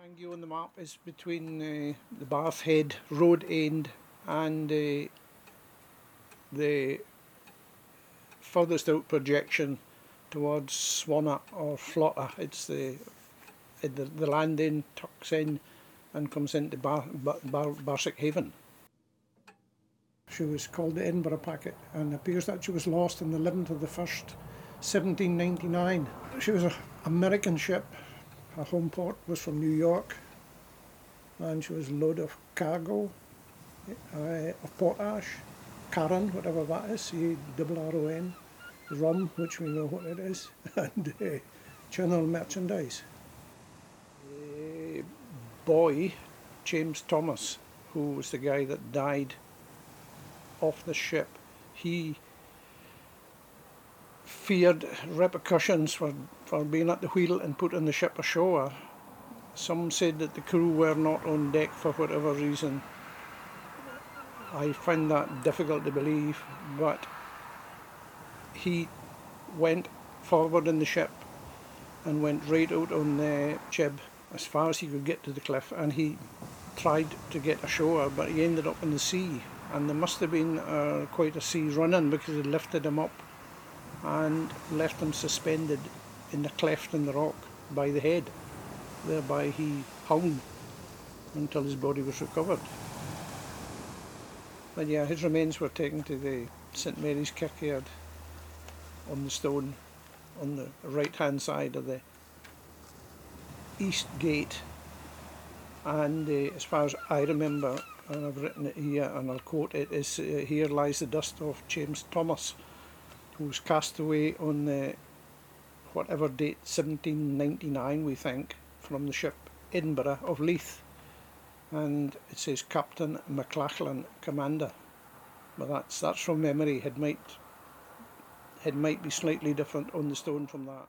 Bangio on the map is between the Bath Head road end and the furthest out projection towards Swanna or Flotta. It's the land end tucks in and comes into Barsick Haven. She was called the Edinburgh Packet, and it appears that she was lost on the 11th of the 1st, 1799. She was an American ship. Her home port was from New York, and she was a load of cargo, of potash, Caron, whatever that is, C-R-R-O-N, rum, which we know what it is, and general merchandise. The boy, James Thomas, who was the guy that died off the ship, he feared repercussions for being at the wheel and putting the ship ashore. Some said that the crew were not on deck for whatever reason. I find that difficult to believe, but he went forward in the ship and went right out on the jib as far as he could get to the cliff, and he tried to get ashore, but he ended up in the sea, and there must have been quite a sea running, because it lifted him up and left him suspended in the cleft in the rock by the head. Thereby he hung until his body was recovered. But yeah, his remains were taken to the St Mary's Kirkyard on the stone on the right hand side of the east gate, and as far as I remember, and I've written it here and I'll quote it, is here lies the dust of James Thomas, who was cast away on the whatever date, 1799 we think, from the ship Edinburgh of Leith, and it says Captain McLachlan, Commander, but that's from memory. It might be slightly different on the stone from that.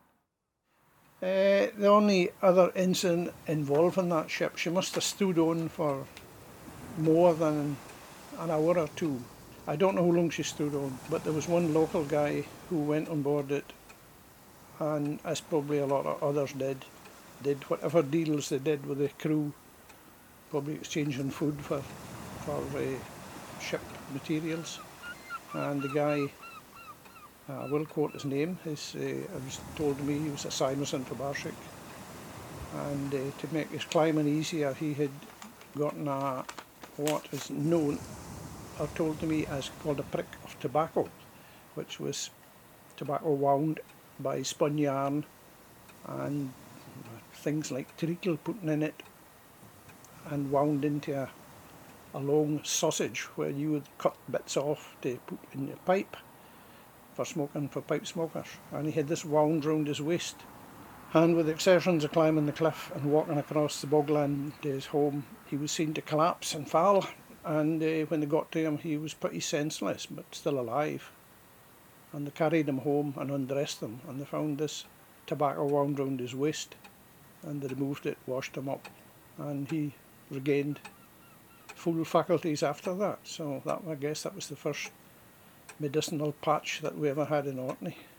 The only other incident involving that ship, she must have stood on for more than an hour or two. I don't know how long she stood on, but there was one local guy who went on board it, and as probably a lot of others did whatever deals they did with the crew, probably exchanging food for ship materials. And the guy, I will quote his name, it was told to me he was a Simonson for Barsick, and to make his climbing easier he had gotten what is known, or told to me, as called a prick of tobacco, which was tobacco wound by spun yarn and things like treacle put in it and wound into a long sausage where you would cut bits off to put in your pipe for smoking, for pipe smokers. And he had this wound round his waist, and with the exertions of climbing the cliff and walking across the bogland to his home, he was seen to collapse and fall, and when they got to him he was pretty senseless but still alive, and they carried him home and undressed him, and they found this tobacco wound round his waist, and they removed it, washed him up, and he regained full faculties after that. So I guess that was the first medicinal patch that we ever had in Orkney.